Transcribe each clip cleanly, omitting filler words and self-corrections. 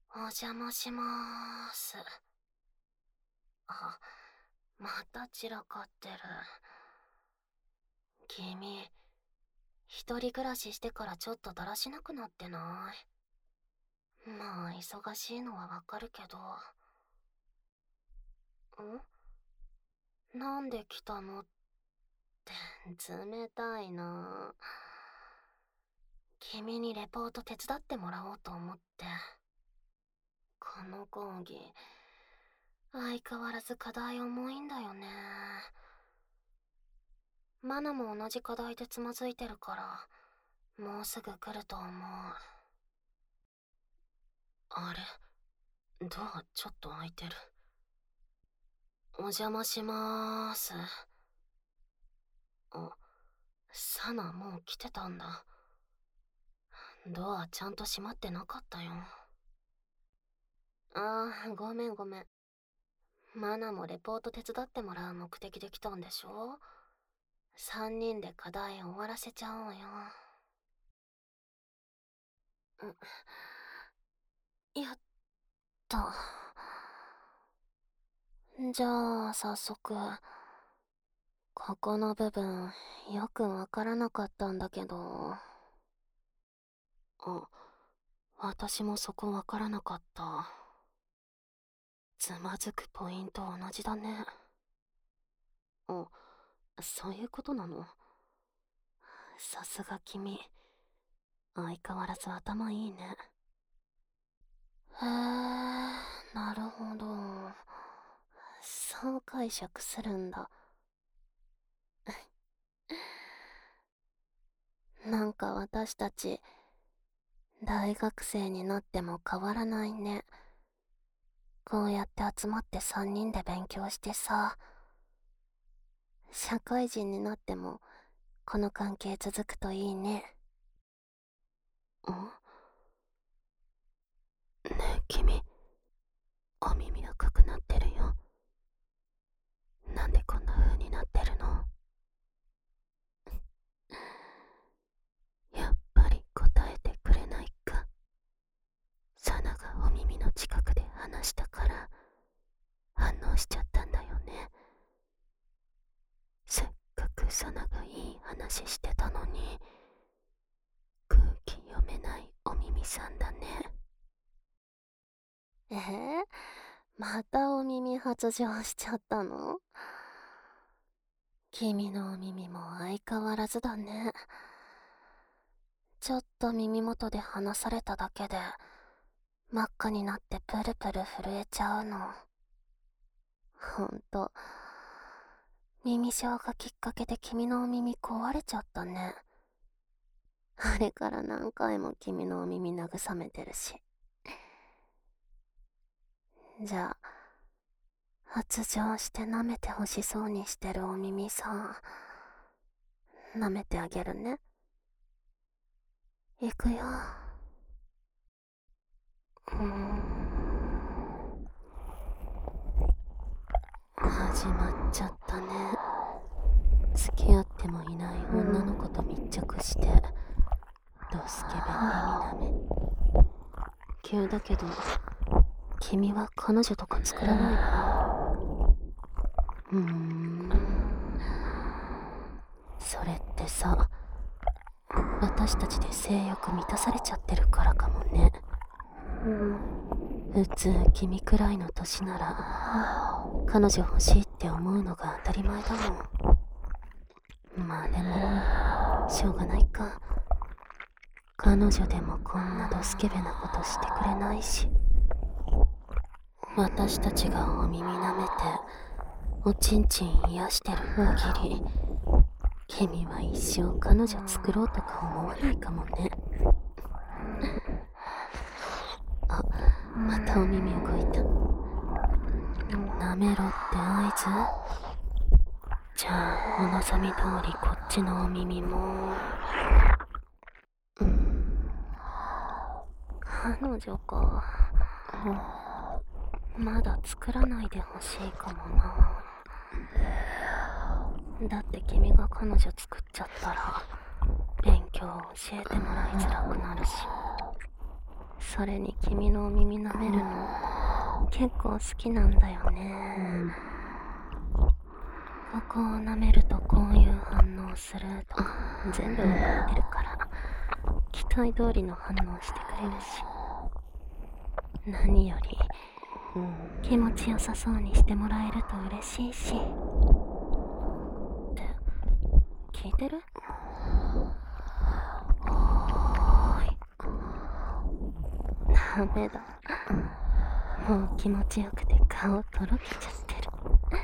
お邪魔しまーす。あ、また散らかってる。君、一人暮らししてからちょっとだらしなくなってない？まあ、忙しいのはわかるけど。なんで来たのって冷たいな。君にレポート手伝ってもらおうと思って。この講義、相変わらず課題重いんだよね。マナも同じ課題でつまずいてるから、もうすぐ来ると思う。あれ、ドアちょっと開いてる。お邪魔しまーす。あ、サナもう来てたんだ。ドアちゃんと閉まってなかったよ。ごめんごめん。マナもレポート手伝ってもらう目的で来たんでしょ？ 3 人で課題終わらせちゃおうよ。やった。じゃあ、早速。ここの部分、よくわからなかったんだけど。私もそこわからなかった。つまずくポイント同じだね。そういうことなの？さすが君。相変わらず頭いいね。へえ、なるほど。そう解釈するんだ。なんか私たち、大学生になっても変わらないね。こうやって集まって3人で勉強してさ、社会人になってもこの関係続くといいね。ねえ君、お耳赤くなってるよ。なんでこんな風になってるの？やっぱり答えてくれないか。サナがお耳の近くで話したから反応しちゃったんだよね。せっかくサナがいい話してたのに、空気読めないお耳さんだね。またお耳発情しちゃったの？君のお耳も相変わらずだね。ちょっと耳元で話されただけで真っ赤になってプルプル震えちゃうの。ほんと、耳症がきっかけで君のお耳壊れちゃったね。あれから何回も君のお耳慰めてるし。じゃあ、発情して舐めてほしそうにしてるお耳さん、舐めてあげるね。いくよ。始まっちゃったね。付き合ってもいない女の子と密着してドスケベ耳舐め。急だけど、君は彼女とか作らないの？それってさ、私たちで性欲満たされちゃってるからかもね。普通君くらいの年なら彼女欲しいって思うのが当たり前だもん。まあでもしょうがないか。彼女でもこんなドスケベなことしてくれないし、私たちがお耳舐めておちんちん癒してる限り、君は一生彼女作ろうとか思わないかもね。またお耳動いた。舐めろって合図？じゃあお望み通りこっちのお耳も。彼女か。まだ作らないでほしいかもな。だって君が彼女作っちゃったら勉強を教えてもらいづらくなるし、 それに君のお耳舐めるの結構好きなんだよね。ここを舐めるとこういう反応するとか全部分かってるから期待通りの反応してくれるし、何より気持ちよさそうにしてもらえると嬉しいし。って聞いてる？おーい、ダメだ、もう気持ちよくて顔とろけちゃってる。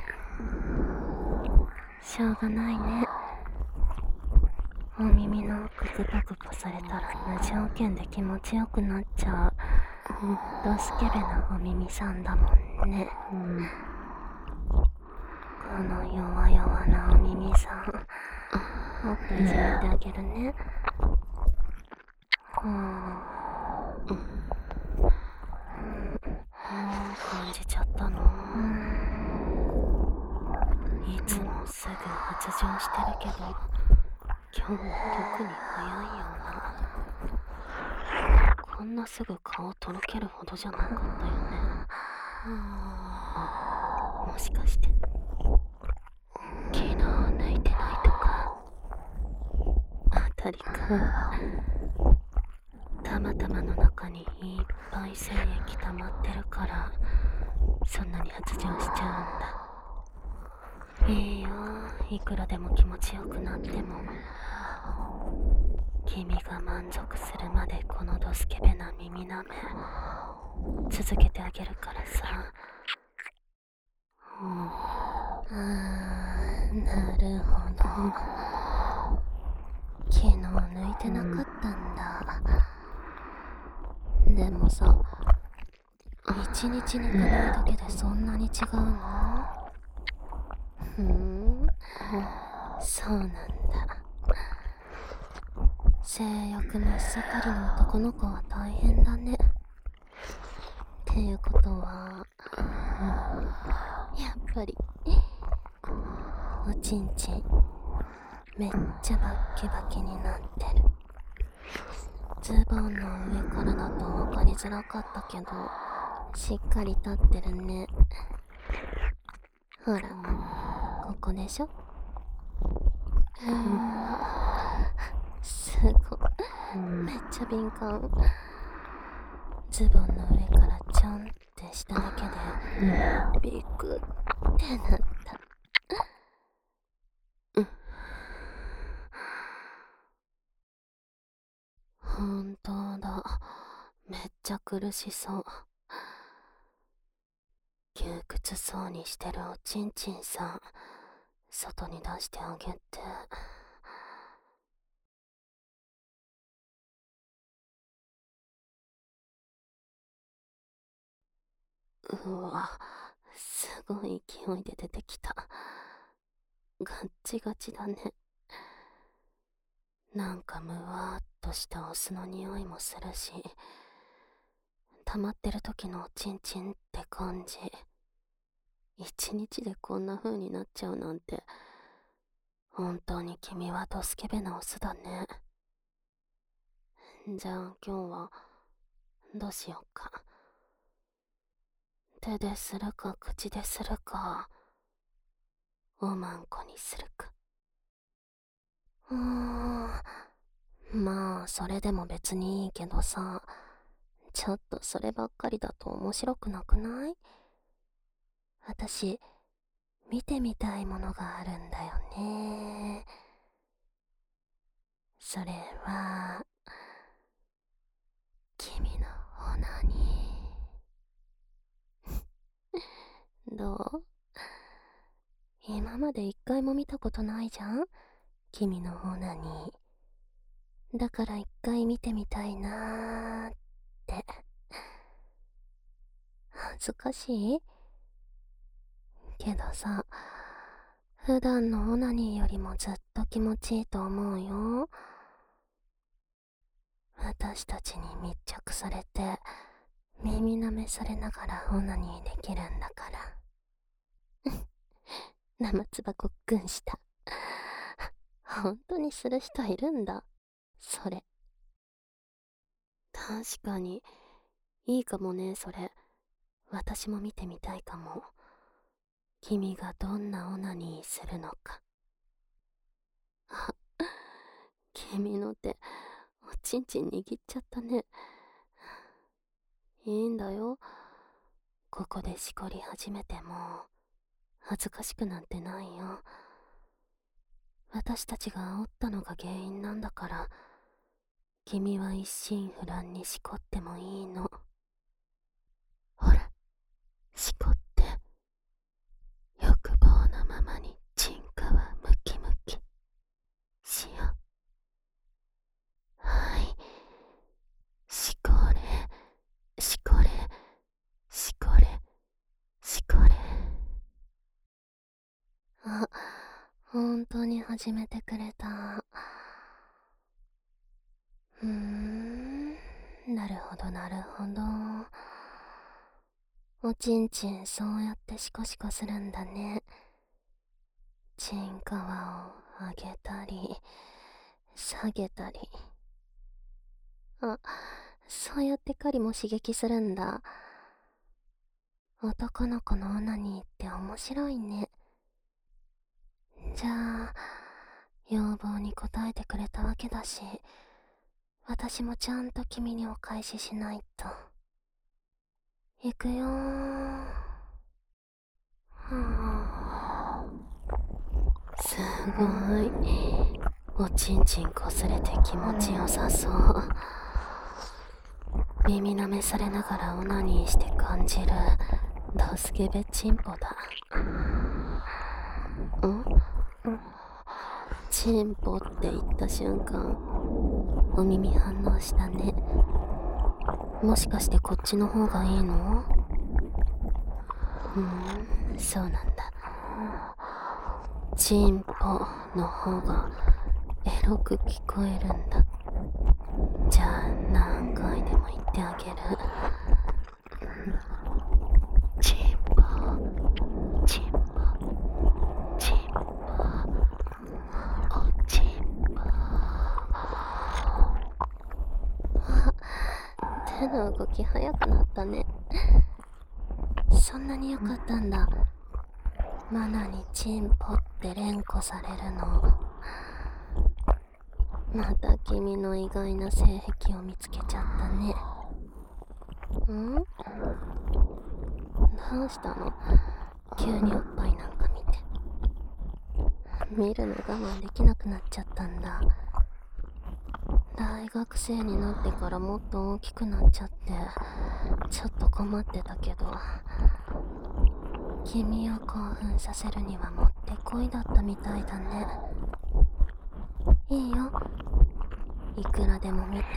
しょうがないね。お耳の奥グポグポされたら無条件で気持ちよくなっちゃうドスケベなお耳さんだもんね。この弱々なお耳さん、もっといじめてあげるね。感じちゃったの？いつもすぐ発情してるけど今日も特に早いよな。こんなすぐ顔とろけるほどじゃなかったよね。もしかして昨日泣いてないとかあたりか。たまたまの中にいっぱい精液溜まってるからそんなに発情しちゃうんだ。いいよ、いくらでも気持ちよくなっても。君が満足するまでこのドスケベな耳舐め続けてあげるからさ。なるほど、昨日抜いてなかったんだ。でもさ、一日抜かないだけでそんなに違うの？そうなんだ。性欲真っ盛りの男の子は大変だね。っていうことはやっぱりおちんちんめっちゃバッキバキになってる。ズボンの上からだと分かりづらかったけどしっかり立ってるね。ほら、ここでしょ。すごい、めっちゃ敏感。ズボンの上からちょんってしただけでビクってなった。本当だ、めっちゃ苦しそう。窮屈そうにしてるおちんちんさん、外に出してあげて。うわ、すごい勢いで出てきた。ガッチガチだね。なんかむわーっとしたお酢の匂いもするし、溜まってる時のおちんちんって感じ。一日でこんな風になっちゃうなんて、本当に君はドスケベなオスだね。じゃあ今日はどうしようか。手でするか口でするか、おまんこにするか。まあそれでも別にいいけどさ、ちょっとそればっかりだと面白くなくない？私見てみたいものがあるんだよね。それは君のオナニー。どう？今まで一回も見たことないじゃん、君のオナニー。だから一回見てみたいなーって。恥ずかしいけどさ、普段のオナニーよりもずっと気持ちいいと思うよ。私たちに密着されて耳舐めされながらオナニーできるんだから。生唾ごっくんした。本当にする人いるんだ、それ。確かにいいかもね、それ。私も見てみたいかも。君がどんなオナニーするのか。あ、君の手、おちんちん握っちゃったね。いいんだよ。ここでしこり始めても、恥ずかしくなんてないよ。私たちが煽ったのが原因なんだから、君は一心不乱にしこってもいいの。ほら、しこって。欲望のままにチンカはムキムキしよう。はい。しこれ、しこれ、しこれ、しこれ。あ、本当に始めてくれた。なるほどなるほど。おちんちんそうやってシコシコするんだね。チンカワを上げたり下げたり。あ、そうやって狩りも刺激するんだ。男の子のオナニーって面白いね。じゃあ要望に応えてくれたわけだし、私もちゃんと君にお返ししないと。いくよー。すごい。おちんちんこすれて気持ちよさそう。耳舐めされながらオナニーして感じるドスケベチンポだ。チンポって言った瞬間、お耳反応したね。もしかしてこっちの方がいいの？そうなんだ。チンポの方がエロく聞こえるんだ。じゃあ何回でも言ってあげる。チンポ、チンポ、チンポ、おチンポ。あ、手の動き早くなったね。そんなに良かったんだ。マナにチンポって連呼されるの。また君の意外な性癖を見つけちゃったね。どうしたの？急におっぱいなんか見て。見るの我慢できなくなっちゃったんだ。大学生になってからもっと大きくなっちゃって、ちょっと困ってたけど、君を興奮させるにはもってこいだったみたいだね。いいよ、いくらでも見て。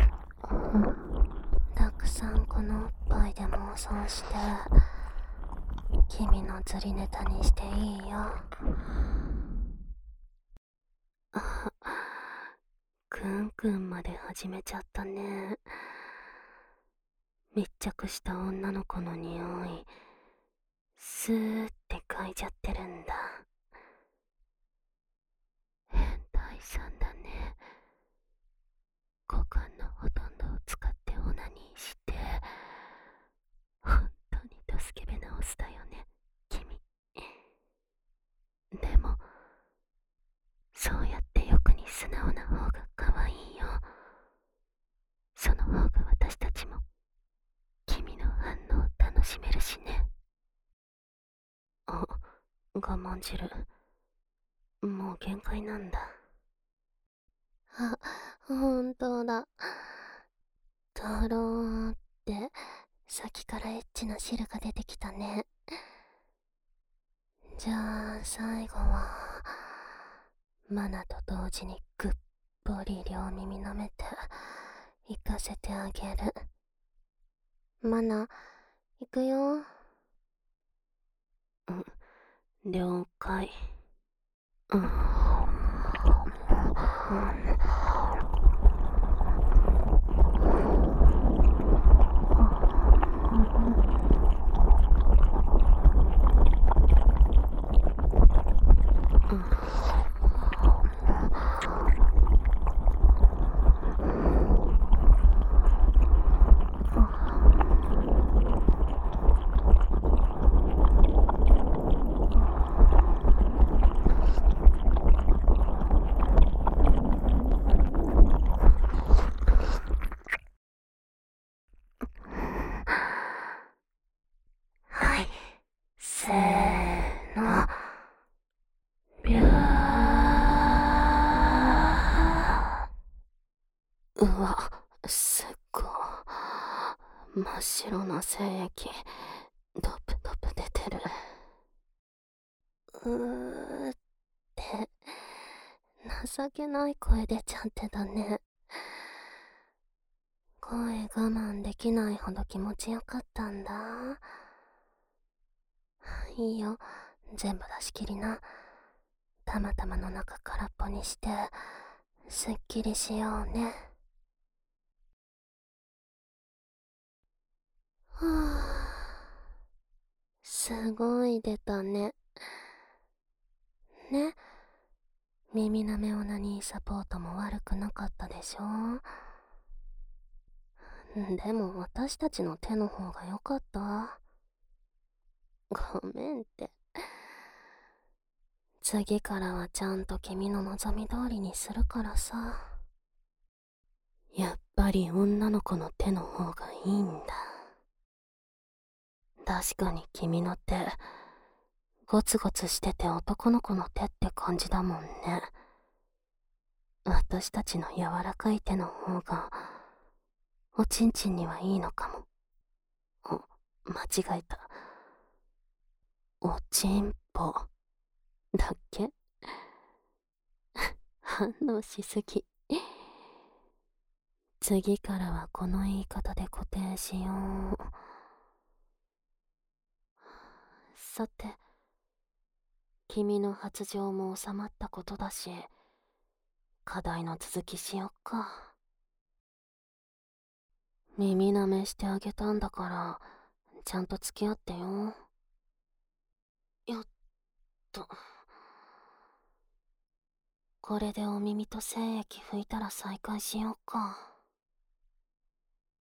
たくさんこのおっぱいで妄想して、君の釣りネタにしていいよ。あ、くんくんまで始めちゃったね。密着した女の子の匂い、スーって嗅いじゃってるんだ。変態さんだね。股間のほとんどを使ってオナニーして、本当にドスケベなオスだよね、君。でもそうやって欲に素直な方が可愛いよ。その方が私たちも君の反応を楽しめるしね。あ、我慢汁、もう限界なんだ。あ、ほんとだ。とろーって先からエッチな汁が出てきたね。じゃあ最後はマナと同時にぐっぽり両耳舐めて行かせてあげる。マナ、行くよ。了解。 うわ、すっご。真っ白な精液、ドプドプ出てる。うーって、情けない声出ちゃってたね。声我慢できないほど気持ちよかったんだ。いいよ、全部出し切りな。たまたまの中空っぽにして、すっきりしようね。はぁ、すごい出たね。ね、耳なめオナニーサポートも悪くなかったでしょ。でも私たちの手の方が良かった。ごめんって。次からはちゃんと君の望み通りにするからさ。やっぱり女の子の手の方がいいんだ。確かに君の手、ゴツゴツしてて男の子の手って感じだもんね。私たちの柔らかい手の方が、おちんちんにはいいのかも。間違えた。おちんぽ、だっけ。反応しすぎ。次からはこの言い方で固定しよう。さて、君の発情も収まったことだし、課題の続きしよっか。耳舐めしてあげたんだから、ちゃんと付き合ってよ。よっと。これでお耳と精液拭いたら再開しよっか。